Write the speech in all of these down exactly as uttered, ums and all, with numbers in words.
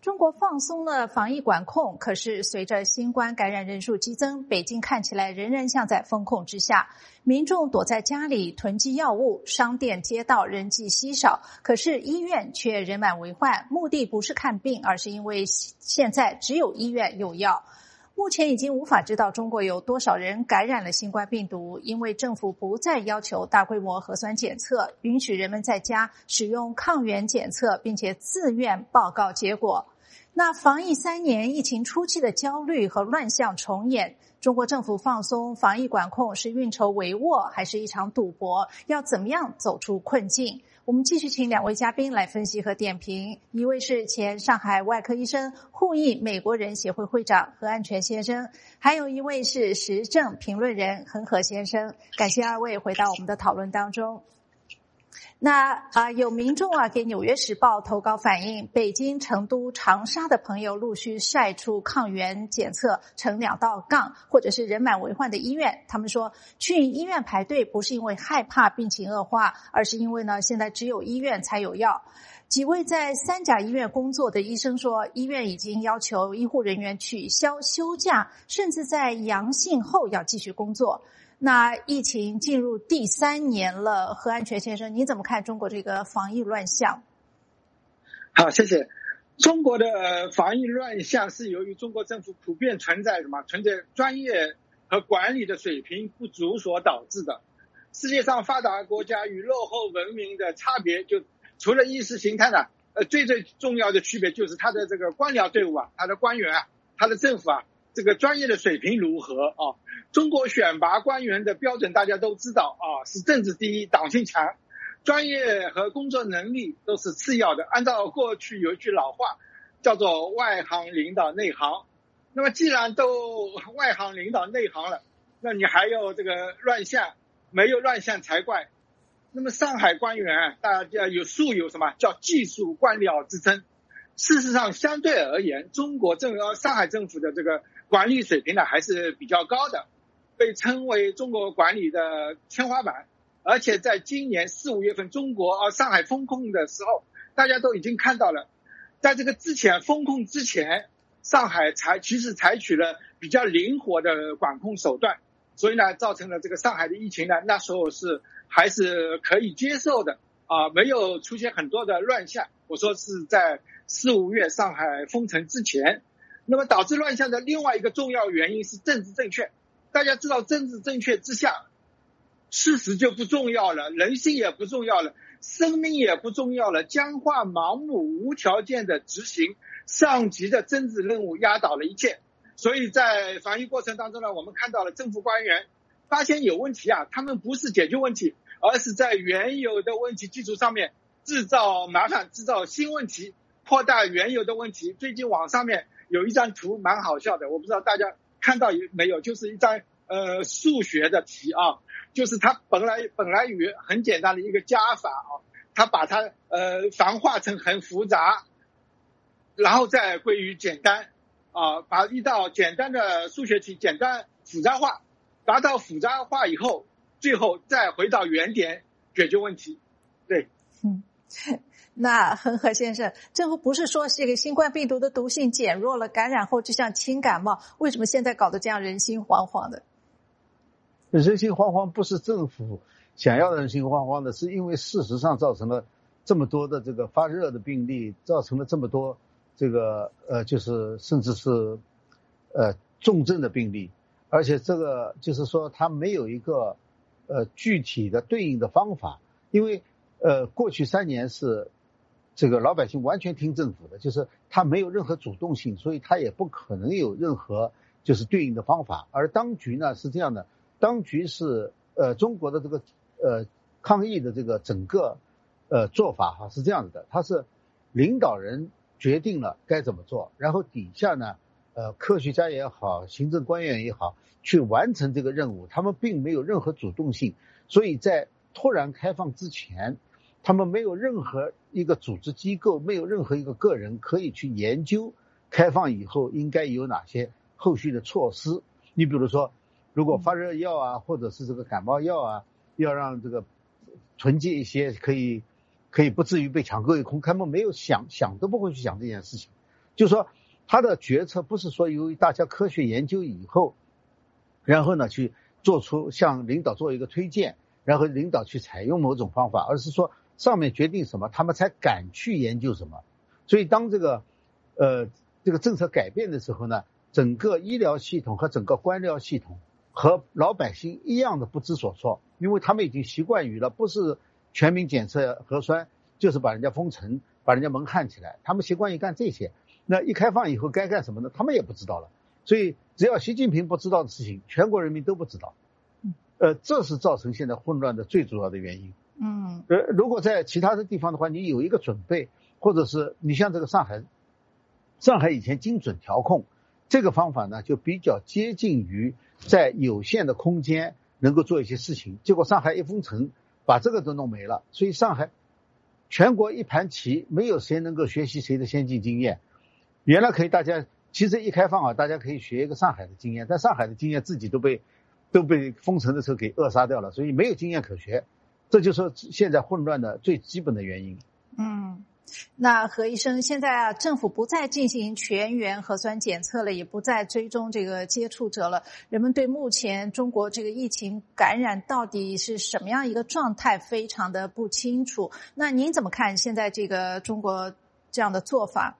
中国放松了防疫管控，可是随着新冠感染人数激增，北京看起来仍然像在封控之下。民众躲在家里囤积药物，商店街道人迹稀少，可是医院却人满为患。目的不是看病，而是因为现在只有医院有药。目前已经无法知道中国有多少人感染了新冠病毒，因为政府不再要求大规模核酸检测，允许人们在家使用抗原检测，并且自愿报告结果。那防疫三年，疫情初期的焦虑和乱象重演，中国政府放松防疫管控是运筹帷幄，还是一场赌博？要怎么样走出困境？我们继续请两位嘉宾来分析和点评。一位是前上海外科医生、互益美国人协会会长何安全先生，还有一位是时政评论人恒河先生。感谢二位回到我们的讨论当中。那啊、呃，有民众啊给《纽约时报》投稿反映，北京、成都、长沙的朋友陆续晒出抗原检测呈两道杠，或者是人满为患的医院。他们说，去医院排队不是因为害怕病情恶化，而是因为呢，现在只有医院才有药。几位在三甲医院工作的医生说，医院已经要求医护人员取消休假，甚至在阳性后要继续工作。那疫情进入第三年了，何安全先生，你怎么看中国这个防疫乱象？ 好，谢谢。中国的防疫乱象是由于中国政府普遍存在什么？存在专业和管理的水平不足所导致的。世界上发达国家与落后文明的差别，就除了意识形态呢，呃，最最重要的区别就是它的这个官僚队伍啊，它的官员啊，它的政府啊，这个专业的水平如何啊？中国选拔官员的标准大家都知道啊，是政治第一，党性强，专业和工作能力都是次要的。按照过去有一句老话，叫做外行领导内行。那么既然都外行领导内行了，那你还有这个乱象，没有乱象才怪。那么上海官员大家有素有什么叫技术官僚之称。事实上相对而言，中国政上海政府的这个管理水平呢还是比较高的，被称为中国管理的天花板。而且在今年四五月份中国啊上海封控的时候，大家都已经看到了，在这个之前封控之前，上海采其实采取了比较灵活的管控手段，所以呢造成了这个上海的疫情呢那时候是还是可以接受的啊，没有出现很多的乱象。我说是在四五月上海封城之前。那么导致乱象的另外一个重要原因是政治正确。大家知道政治正确之下，事实就不重要了，人性也不重要了，生命也不重要了，僵化盲目无条件的执行上级的政治任务，压倒了一切。所以在防疫过程当中呢，我们看到了政府官员发现有问题啊，他们不是解决问题，而是在原有的问题基础上面制造麻烦，制造新问题，扩大原有的问题。最近网上面有一张图蛮好笑的，我不知道大家看到没有，就是一张呃数学的题啊，就是它本来本来有很简单的一个加法啊，它把它呃繁化成很复杂，然后再归于简单啊，把一道简单的数学题简单复杂化，达到复杂化以后，最后再回到原点解决问题。对， 嗯。那恒河先生，政府不是说这个新冠病毒的毒性减弱了，感染后就像轻感冒，为什么现在搞得这样人心惶惶的？ 人心惶惶不是政府想要的人心惶惶的，是因为事实上造成了这么多的这个发热的病例，造成了这么多这个呃就是甚至是呃重症的病例，而且这个就是说它没有一个呃具体的对应的方法。因为呃过去三年是这个老百姓完全听政府的，就是他没有任何主动性，所以他也不可能有任何就是对应的方法。而当局呢是这样的，当局是呃中国的这个呃抗疫的这个整个呃做法哈是这样子的，他是领导人决定了该怎么做，然后底下呢呃科学家也好，行政官员也好，去完成这个任务，他们并没有任何主动性。所以在突然开放之前，他们没有任何一个组织机构，没有任何一个个人可以去研究开放以后应该有哪些后续的措施。你比如说，如果发热药啊，或者是这个感冒药啊，要让这个囤积一些，可以可以不至于被抢购一空，他们没有想想都不会去想这件事情。 就是说他的决策不是说由于大家科学研究以后，然后呢去做出向领导做一个推荐，然后领导去采用某种方法，而是说上面决定什么他们才敢去研究什么。所以当这个呃这个政策改变的时候呢，整个医疗系统和整个官僚系统和老百姓一样的不知所措，因为他们已经习惯于了不是全民检测核酸就是把人家封城把人家门焊起来，他们习惯于干这些。那一开放以后该干什么呢？他们也不知道了。所以只要习近平不知道的事情，全国人民都不知道。呃，这是造成现在混乱的最主要的原因。 嗯， 呃，如果在其他的地方的话，你有一个准备，或者是你像这个上海，上海以前精准调控这个方法呢，就比较接近于在有限的空间能够做一些事情。结果上海一封城，把这个都弄没了，所以上海全国一盘棋，没有谁能够学习谁的先进经验。原来可以大家其实一开放啊，大家可以学一个上海的经验，但上海的经验自己都被都被封城的时候给扼杀掉了，所以没有经验可学。这就是现在混乱的最基本的原因。 嗯，那何医生，现在啊，政府不再进行全员核酸检测了，也不再追踪这个接触者了。人们对目前中国这个疫情感染到底是什么样一个状态非常的不清楚。那您怎么看现在这个中国这样的做法？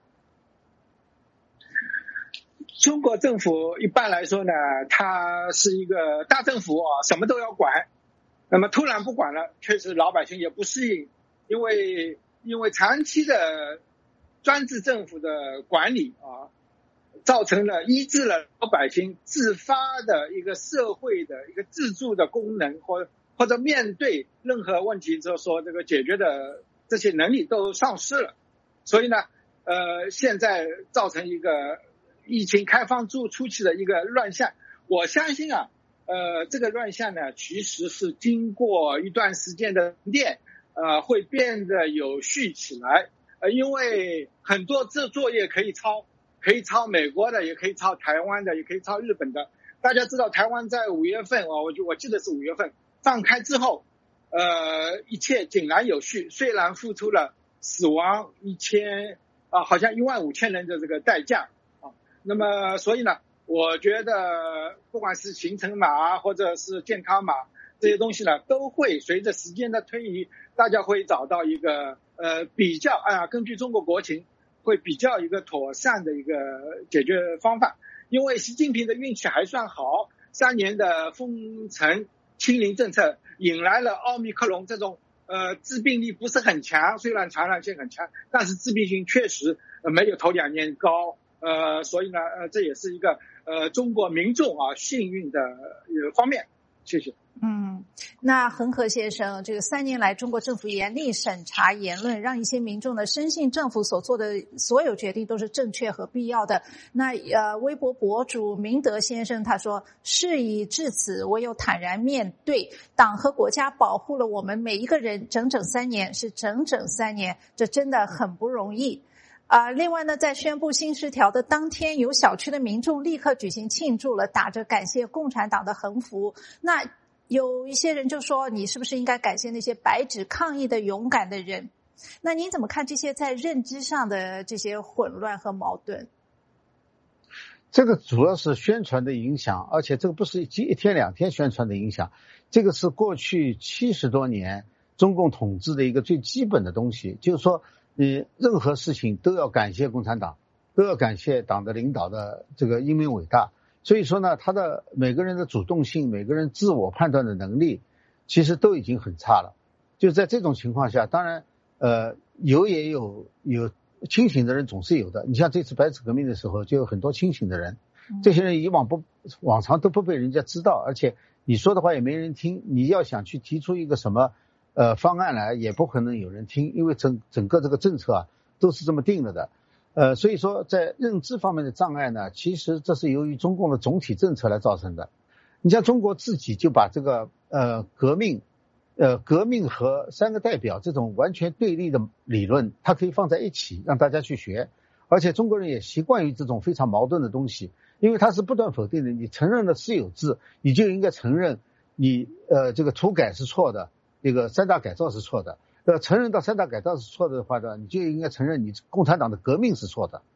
中国政府一般来说呢，它是一个大政府啊，什么都要管。那么突然不管了，确实老百姓也不适应，因为因为长期的专制政府的管理啊，造成了抑制了老百姓自发的一个社会的一个自助的功能，或或者面对任何问题就说这个解决的这些能力都丧失了。所以呢，呃，现在造成一个疫情开放初初期的一个乱象。我相信啊。呃，这个乱象呢，其实是经过一段时间的沉淀，呃，会变得有序起来。呃，因为很多这作业可以抄，可以抄美国的，也可以抄台湾的，也可以抄日本的。大家知道，台湾在五月份啊，我就我记得是五月份放开之后，呃，一切井然有序，虽然付出了死亡一千啊，好像一万五千人的这个代价啊。那么，所以呢。我觉得不管是行程码或者是健康码这些东西呢，都会随着时间的推移，大家会找到一个呃比较啊，根据中国国情会比较一个妥善的一个解决方法。因为习近平的运气还算好，三年的封城清零政策引来了奥密克戎这种呃致病力不是很强，虽然传染性很强，但是致病性确实没有头两年高。呃，所以呢，呃，这也是一个呃中国民众啊幸运的呃方面。谢谢。 嗯，那恒河先生，这个三年来中国政府严厉审查言论，让一些民众呢深信政府所做的所有决定都是正确和必要的。那呃，微博博主明德先生他说，事已至此，唯有坦然面对。党和国家保护了我们每一个人整整三年，是整整三年，这真的很不容易。啊、呃，另外呢，在宣布新十条的当天，有小区的民众立刻举行庆祝了，打着感谢共产党的横幅。那有一些人就说，你是不是应该感谢那些白纸抗议的勇敢的人？那您怎么看这些在认知上的这些混乱和矛盾？ 这个主要是宣传的影响，而且这个不是一天两天宣传的影响，这个是过去七十多年中共统治的一个最基本的东西，就是说你任何事情都要感谢共产党，都要感谢党的领导的这个英明伟大。所以说呢，他的每个人的主动性，每个人自我判断的能力其实都已经很差了。就在这种情况下，当然呃有也有有清醒的人总是有的。你像这次白纸革命的时候，就有很多清醒的人，这些人以往不往常都不被人家知道，而且你说的话也没人听，你要想去提出一个什么呃方案来，也不可能有人听，因为整整个这个政策啊都是这么定了的。呃，所以说在认知方面的障碍呢，其实这是由于中共的总体政策来造成的。你像中国自己就把这个呃革命呃革命和三个代表这种完全对立的理论，它可以放在一起让大家去学，而且中国人也习惯于这种非常矛盾的东西，因为它是不断否定的。你承认了私有制，你就应该承认你呃这个土改是错的，这个三大改造是错的。呃，承认到三大改造是错的话呢，你就应该承认你共产党的革命是错的。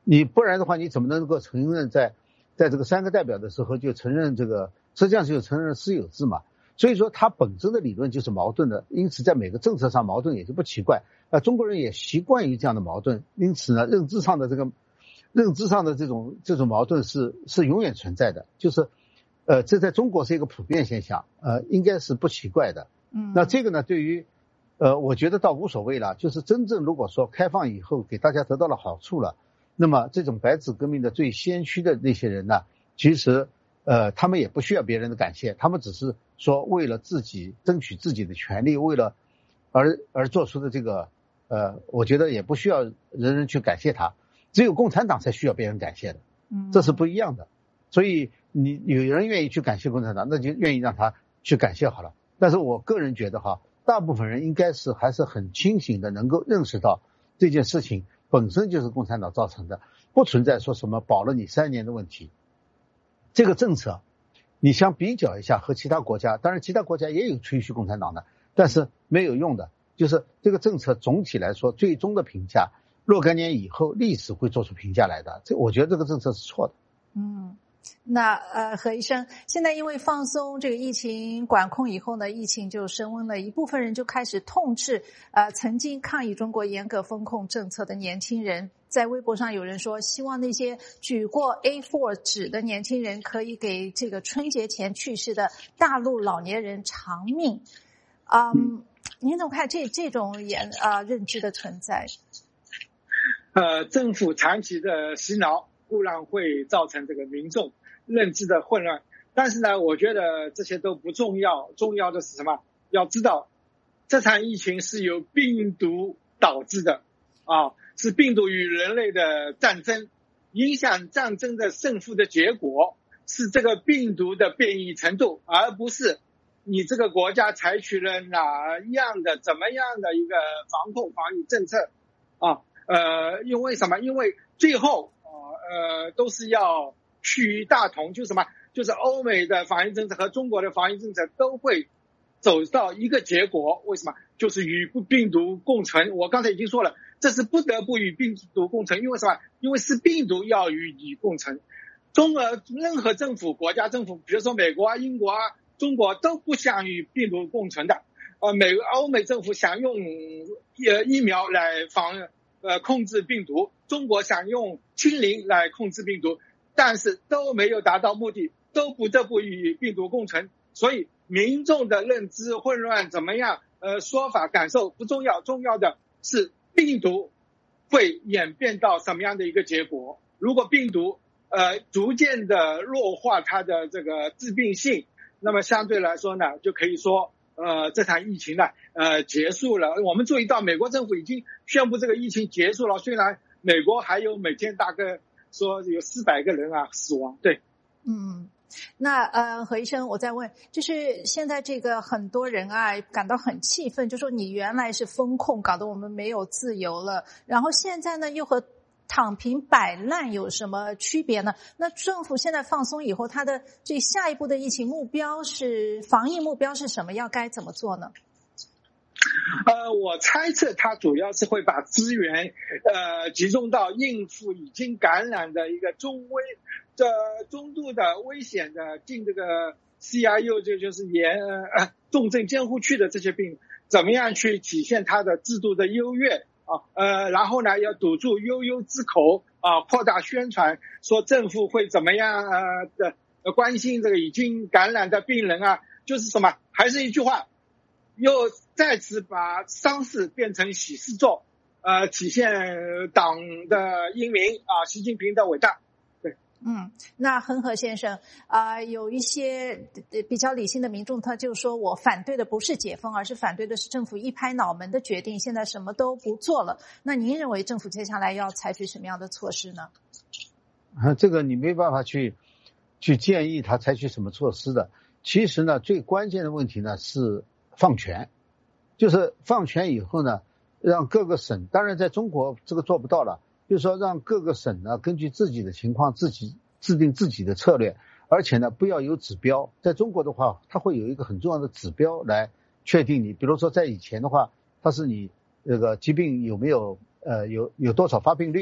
你不然的话，你怎么能够承认在在这个三个代表的时候就承认这个，实际上就承认私有制嘛？所以说它本身的理论就是矛盾的，因此在每个政策上矛盾也就不奇怪。呃，中国人也习惯于这样的矛盾，因此呢，认知上的这个认知上的这种这种矛盾是是永远存在的，就是呃，这在中国是一个普遍现象，呃，应该是不奇怪的。 嗯， 那这个呢，对于呃，我觉得倒无所谓了，就是真正如果说开放以后给大家得到了好处了，那么这种白纸革命的最先驱的那些人呢，其实呃，他们也不需要别人的感谢，他们只是说为了自己争取自己的权利，为了而而做出的这个呃，我觉得也不需要人人去感谢他，只有共产党才需要别人感谢的，这是不一样的。所以你有人愿意去感谢共产党，那就愿意让他去感谢好了。但是我个人觉得哈，大部分人应该是还是很清醒的，能够认识到这件事情本身就是共产党造成的，不存在说什么保了你三年的问题。这个政策你相比较一下和其他国家，当然其他国家也有吹嘘共产党的，但是没有用的，就是这个政策总体来说最终的评价若干年以后历史会做出评价来的，这我觉得这个政策是错的。 嗯，那呃，何医生，现在因为放松这个疫情管控以后呢，疫情就升温了，一部分人就开始痛斥呃曾经抗议中国严格风控政策的年轻人。在微博上有人说，希望那些举过 A 四 纸的年轻人可以给这个春节前去世的大陆老年人偿命。嗯，嗯您怎么看这这种言啊、呃、认知的存在？ 呃，政府长期的洗脑固然会造成这个民众认知的混乱，但是呢，我觉得这些都不重要，重要的是什么？要知道这场疫情是由病毒导致的啊，是病毒与人类的战争，影响战争的胜负的结果是这个病毒的变异程度，而不是你这个国家采取了哪样的怎么样的一个防控防疫政策啊。呃，因为什么？因为最后呃都是要趋于大同，就是什么？就是欧美的防疫政策和中国的防疫政策都会走到一个结果。为什么？就是与病毒共存。我刚才已经说了，这是不得不与病毒共存，因为什么？因为是病毒要与你共存。中国任何政府、国家政府，比如说美国啊、英国啊、中国都不想与病毒共存的。呃，美欧美政府想用呃疫苗来防呃控制病毒，中国想用清零来控制病毒，但是都没有达到目的，都不得不与病毒共存。所以民众的认知混乱怎么样？呃，说法感受不重要，重要的是病毒会演变到什么样的一个结果。如果病毒呃逐渐的弱化它的这个致病性，那么相对来说呢，就可以说呃这场疫情呢呃结束了。我们注意到美国政府已经宣布这个疫情结束了，虽然美国还有每天大概说有四百个人啊死亡。对， 嗯。那呃，何医生，我再问，就是现在这个很多人啊感到很气愤，就说你原来是风控，搞得我们没有自由了，然后现在呢又和躺平摆烂有什么区别呢？那政府现在放松以后，它的这下一步的疫情目标是防疫目标是什么？要该怎么做呢？ 呃，我猜测它主要是会把资源呃集中到应付已经感染的一个中危这中度的危险的进这个 C I U 就就是严呃重症监护区的这些病，怎么样去体现它的制度的优越啊？呃，然后呢要堵住悠悠之口啊，扩大宣传，说政府会怎么样呃的呃关心这个已经感染的病人啊，就是什么？还是一句话。又再次把丧事变成喜事做，呃，体现党的英明啊，习近平的伟大。对， 嗯，那恒河先生啊、呃，有一些比较理性的民众，他就说我反对的不是解封，而是反对的是政府一拍脑门的决定，现在什么都不做了。那您认为政府接下来要采取什么样的措施呢？ 啊，这个你没办法去去建议他采取什么措施的。其实呢，最关键的问题呢是放权，就是放权以后呢，让各个省，当然在中国这个做不到了，就是说让各个省呢根据自己的情况自己制定自己的策略，而且呢不要有指标。在中国的话，它会有一个很重要的指标来确定你，比如说在以前的话，它是你这个疾病有没有呃有有多少发病率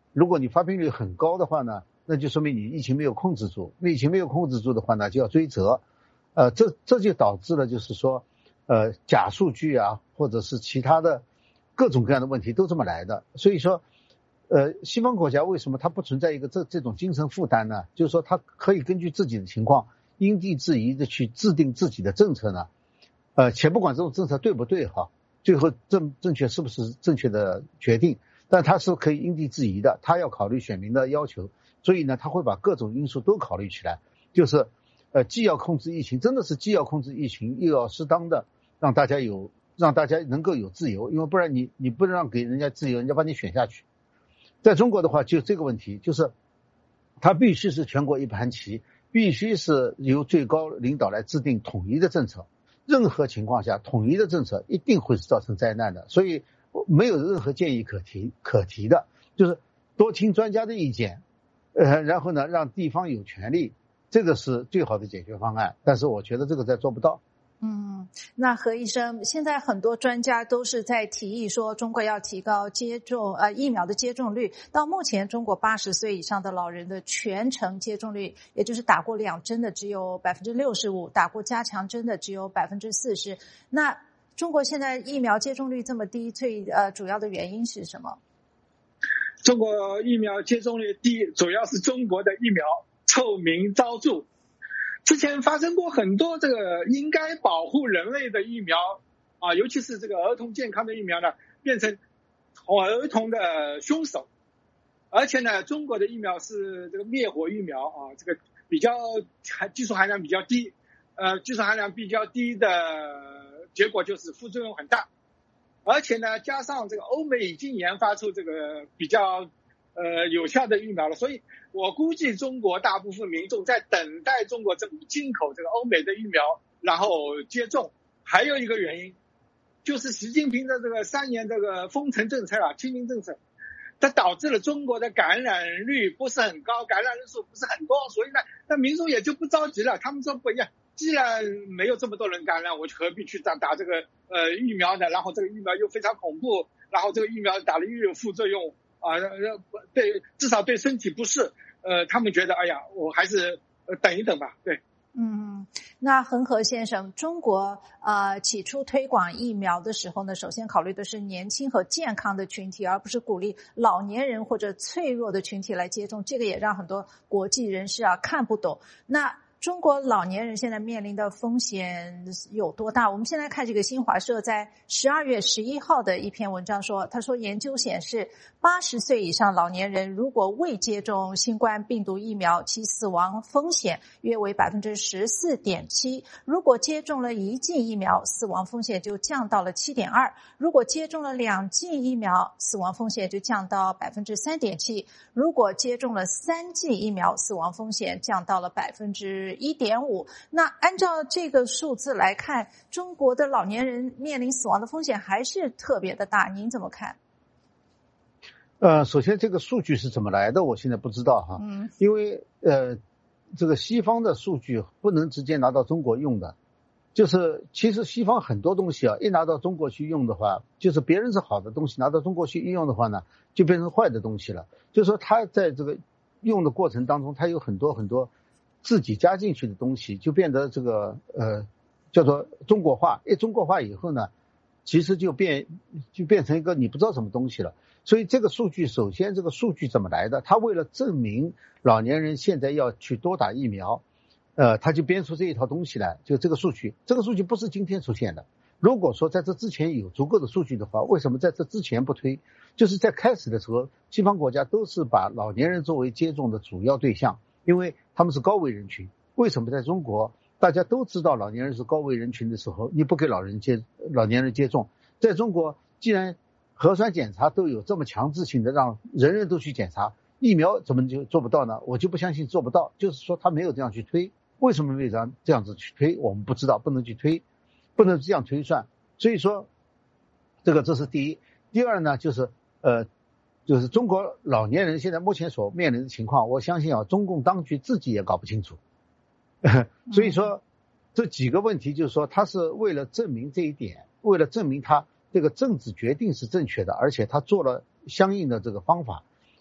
如果你发病率很高的话呢，那就说明你疫情没有控制住，疫情没有控制住的话呢，就要追责。呃，这这就导致了就是说，呃，假数据啊，或者是其他的各种各样的问题都这么来的。所以说，呃，西方国家为什么它不存在一个这这种精神负担呢？就是说，它可以根据自己的情况因地制宜的去制定自己的政策呢。呃，且不管这种政策对不对哈，最后正正确是不是正确的决定，但它是可以因地制宜的，它要考虑选民的要求，所以呢，它会把各种因素都考虑起来，就是呃，既要控制疫情，真的是既要控制疫情，又要适当的让大家有让大家能够有自由，因为不然你你不能让给人家自由，人家把你选下去。在中国的话，就这个问题，就是它必须是全国一盘棋，必须是由最高领导来制定统一的政策。任何情况下，统一的政策一定会是造成灾难的，所以没有任何建议可提可提的，就是多听专家的意见，呃，然后呢，让地方有权利，这个是最好的解决方案。但是我觉得这个在做不到。 嗯，那何医生，现在很多专家都是在提议说，中国要提高接种呃疫苗的接种率。到目前，中国八十岁以上的老人的全程接种率，也就是打过两针的只有百分之六十五，打过加强针的只有百分之四十。那中国现在疫苗接种率这么低，最呃主要的原因是什么？ 中国疫苗接种率低，主要是中国的疫苗臭名昭著。之前发生过很多这个应该保护人类的疫苗啊，尤其是这个儿童健康的疫苗呢，变成儿童的凶手。而且呢，中国的疫苗是这个灭活疫苗啊，这个比较技术含量比较低，呃，技术含量比较低的结果就是副作用很大。而且呢，加上这个欧美已经研发出这个比较呃有效的疫苗了，所以我估计中国大部分民众在等待中国政府进口这个欧美的疫苗，然后接种。还有一个原因，就是习近平的这个三年这个封城政策啊，清零政策，它导致了中国的感染率不是很高，感染人数不是很多，所以呢，那民众也就不着急了。他们说不一样，既然没有这么多人感染，我何必去打打这个呃疫苗呢？然后这个疫苗又非常恐怖，然后这个疫苗打了又有副作用。啊，对，至少对身体不适，呃，他们觉得，哎呀，我还是呃等一等吧，对。 嗯，那恒河先生，中国呃起初推广疫苗的时候呢，首先考虑的是年轻和健康的群体，而不是鼓励老年人或者脆弱的群体来接种，这个也让很多国际人士啊看不懂。那中国老年人现在面临的风险有多大？我们先来看这个新华社在十二月十一号的一篇文章说，他说研究显示，八十岁以上老年人如果未接种新冠病毒疫苗，其死亡风险约为百分之十四点七；如果接种了一剂疫苗，死亡风险就降到了七点二；如果接种了两剂疫苗，死亡风险就降到百分之三点七；如果接种了三剂疫苗，死亡风险降到了百分之一点五。那按照这个数字来看，中国的老年人面临死亡的风险还是特别的大，您怎么看？ 呃，首先这个数据是怎么来的，我现在不知道哈，嗯，因为呃，这个西方的数据不能直接拿到中国用的，就是其实西方很多东西啊，一拿到中国去用的话，就是别人是好的东西，拿到中国去应用的话呢，就变成坏的东西了。就是说他在这个用的过程当中，他有很多很多自己加进去的东西，就变得这个呃叫做中国化。一中国化以后呢，其实就变就变成一个你不知道什么东西了。所以这个数据，首先这个数据怎么来的？他为了证明老年人现在要去多打疫苗，呃，他就编出这一套东西来。就这个数据，这个数据不是今天出现的。如果说在这之前有足够的数据的话，为什么在这之前不推？就是在开始的时候，西方国家都是把老年人作为接种的主要对象，因为他们是高危人群。为什么在中国大家都知道老年人是高危人群的时候，你不给老人接老年人接种？在中国，既然核酸检查都有这么强制性的让人人都去检查，疫苗怎么就做不到呢？我就不相信做不到，就是说他没有这样去推。为什么没有这样这样子去推？我们不知道，不能去推，不能这样推算。所以说，这个这是第一。第二呢，就是呃，就是中国老年人现在目前所面临的情况，我相信啊，中共当局自己也搞不清楚。所以说，这几个问题就是说，他是为了证明这一点，为了证明他这个政治决定是正确的，而且他做了相应的这个方法。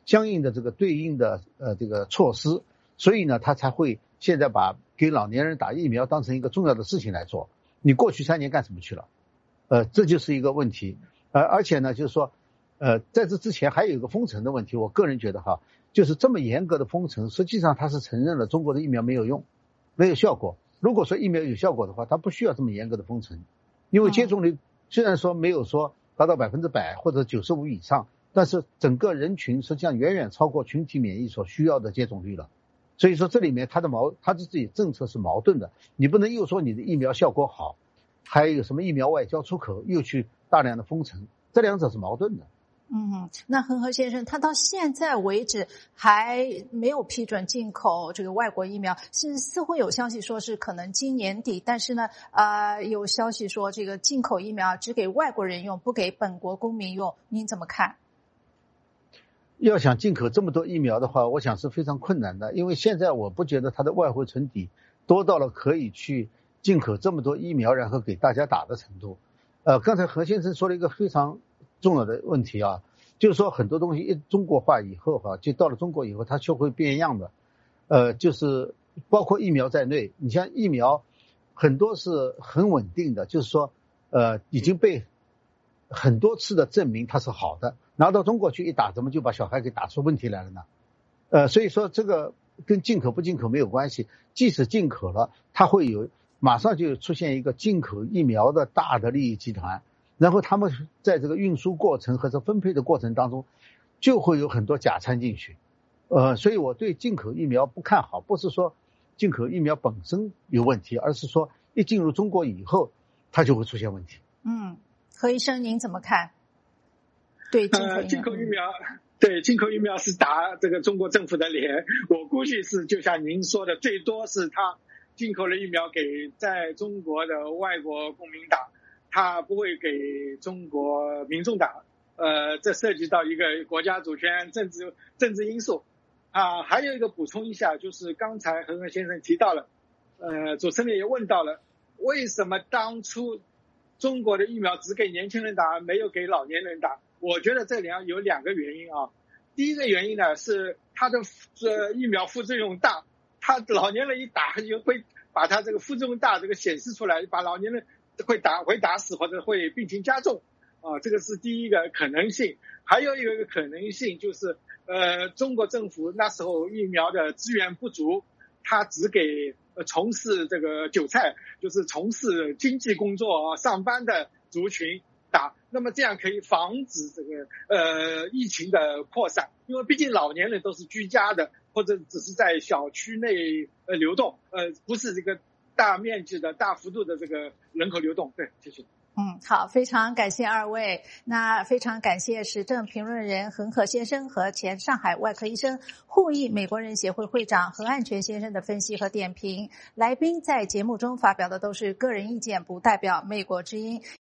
相应的这个对应的呃这个措施，所以呢，他才会现在把给老年人打疫苗当成一个重要的事情来做。你过去三年干什么去了？呃，这就是一个问题。呃，而且呢，就是说，呃，在这之前还有一个封城的问题。我个人觉得哈，就是这么严格的封城，实际上他是承认了中国的疫苗没有用，没有效果。如果说疫苗有效果的话，他不需要这么严格的封城，因为接种率虽然说没有说达到百分之百或者九十五以上，但是整个人群实际上远远超过群体免疫所需要的接种率了。所以说这里面他的矛，他自己政策是矛盾的，你不能又说你的疫苗效果好，还有什么疫苗外交出口，又去大量的封城，这两者是矛盾的。 嗯，那恒河先生，他到现在为止还没有批准进口这个外国疫苗，是似乎有消息说是可能今年底，但是呢，呃，有消息说这个进口疫苗只给外国人用，不给本国公民用，您怎么看？ 要想进口这么多疫苗的话，我想是非常困难的，因为现在我不觉得它的外汇存底多到了可以去进口这么多疫苗，然后给大家打的程度。呃，刚才何先生说了一个非常重要的问题啊，就是说很多东西一中国化以后哈、啊，就到了中国以后它就会变样的。呃，就是包括疫苗在内，你像疫苗很多是很稳定的，就是说呃已经被很多次的证明它是好的，拿到中国去一打，怎么就把小孩给打出问题来了呢？呃，所以说这个跟进口不进口没有关系，即使进口了，它会有马上就出现一个进口疫苗的大的利益集团，然后他们在这个运输过程和这分配的过程当中，就会有很多假掺进去。呃，所以我对进口疫苗不看好，不是说进口疫苗本身有问题，而是说一进入中国以后，它就会出现问题。 嗯，何医生您怎么看？对进口疫苗， 呃、进口疫苗，对进口疫苗是打这个中国政府的脸。我估计是就像您说的，最多是他进口了疫苗给在中国的外国公民打，他不会给中国民众打。呃，这涉及到一个国家主权、政治政治因素啊。还有一个补充一下，就是刚才恒河先生提到了，呃，主持人也问到了，为什么当初中国的疫苗只给年轻人打，没有给老年人打？我觉得这里有两个原因啊。第一个原因呢是它的呃疫苗副作用大，他老年人一打就会把他这个副作用大这个显示出来，把老年人会打会打死或者会病情加重啊，这个是第一个可能性。还有一个可能性就是呃中国政府那时候疫苗的资源不足，他只给呃从事这个韭菜，就是从事经济工作啊上班的族群打，那么这样可以防止这个呃疫情的扩散，因为毕竟老年人都是居家的，或者只是在小区内呃流动，呃不是这个大面积的大幅度的这个人口流动。对，谢谢。 嗯，好，非常感谢二位。那非常感谢时政评论人恒河先生和前上海外科医生、互益美国人协会会长何岸全先生的分析和点评。来宾在节目中发表的都是个人意见，不代表美国之音。